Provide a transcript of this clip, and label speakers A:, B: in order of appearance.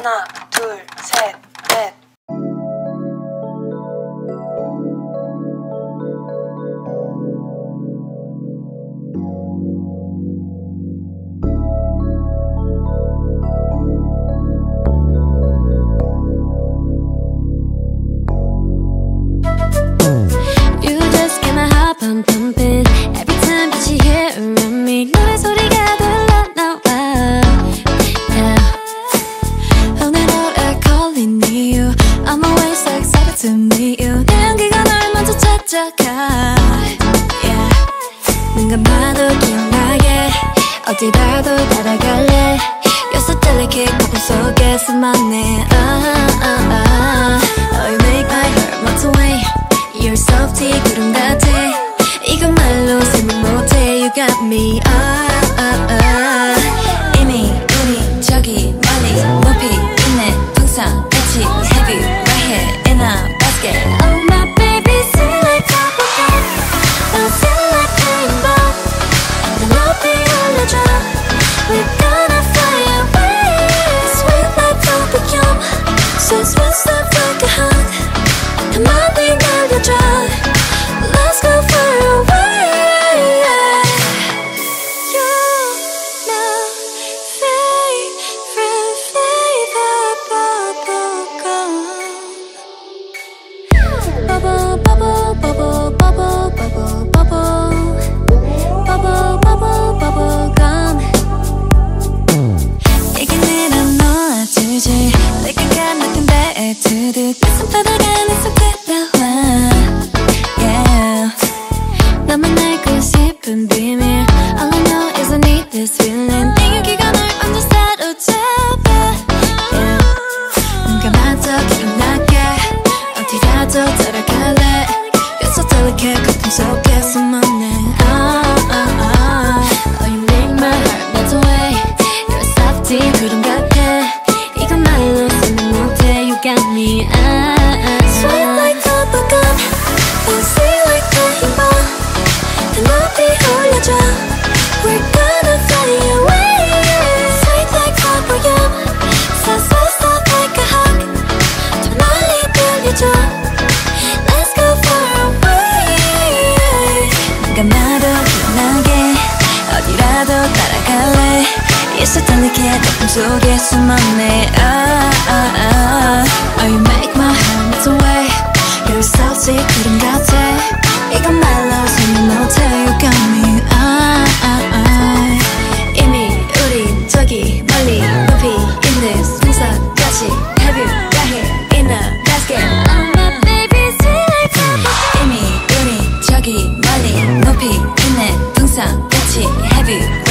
A: 하나, 둘, 셋, 넷.
B: You just get my heart pumping every time that you hear around me. 노래 소리가 들려나와. 오늘 노래 calling you. I'm always so excited to meet you. 내 향기가 널 먼저 찾아가. 눈 감아도 기억나게 어디 봐도 따라갈래. You're so delicate 거품 속에 숨었네. Oh, you make my heart melt away. You're softy 구름 같아. 이건 말로 설명 못해. You got me. 이미 우리 저기 멀리 높이 있네. 풍선 같이 have you right here in a basket. Oh my baby, sing like bubblegum. Bouncing like rainbow. 내 높이 올려줘. We're gonna fly away. Sweet like bubblegum. So sweet, soft like a hug. 가만히 날려줘. Let's go far away. You're my favorite flavor, bubblegum. Bubble, bubble, bubble, bubble, bubble, bubble. Bubble, bubble, bubblegum. 얘기는 놓아주지. 내가 가만히 배트듯 가슴바닥 안에서 들어와. Yeah. 너만 알고 싶은 비밀. All I know is I need this feeling. 내 열기가 널 완전 사로잡아. Yeah. 눈 감아도 기억나게 어디라도 따라갈래. You're so delicate 거품 속에 숨었네. Oh, you make my heart melt away. You're a softy 구름 같아. 이건 말로 설명 못해. You got me. Sweet like bubblegum. Bouncy like rainbow. 내 높이 올려줘. We're gonna fly away. Sweet like bubblegum. So sweet, soft like a hug. 더 멀리 들려줘. Let's go far away. 눈 감아도 기억나게 어디라도 따라갈래. You're so delicate 거품 속에 숨었네. Oh, you make my heart melt away. You're salty 구름 같아. 이건 말로 설명 못해. You got me. 이미 우린 저기 멀리 높이 있는 풍선같이 have you right here in a basket. Oh my baby, sweet like bubblegum. 이미 우린 저기 멀리 높이 있는 풍선같이 have you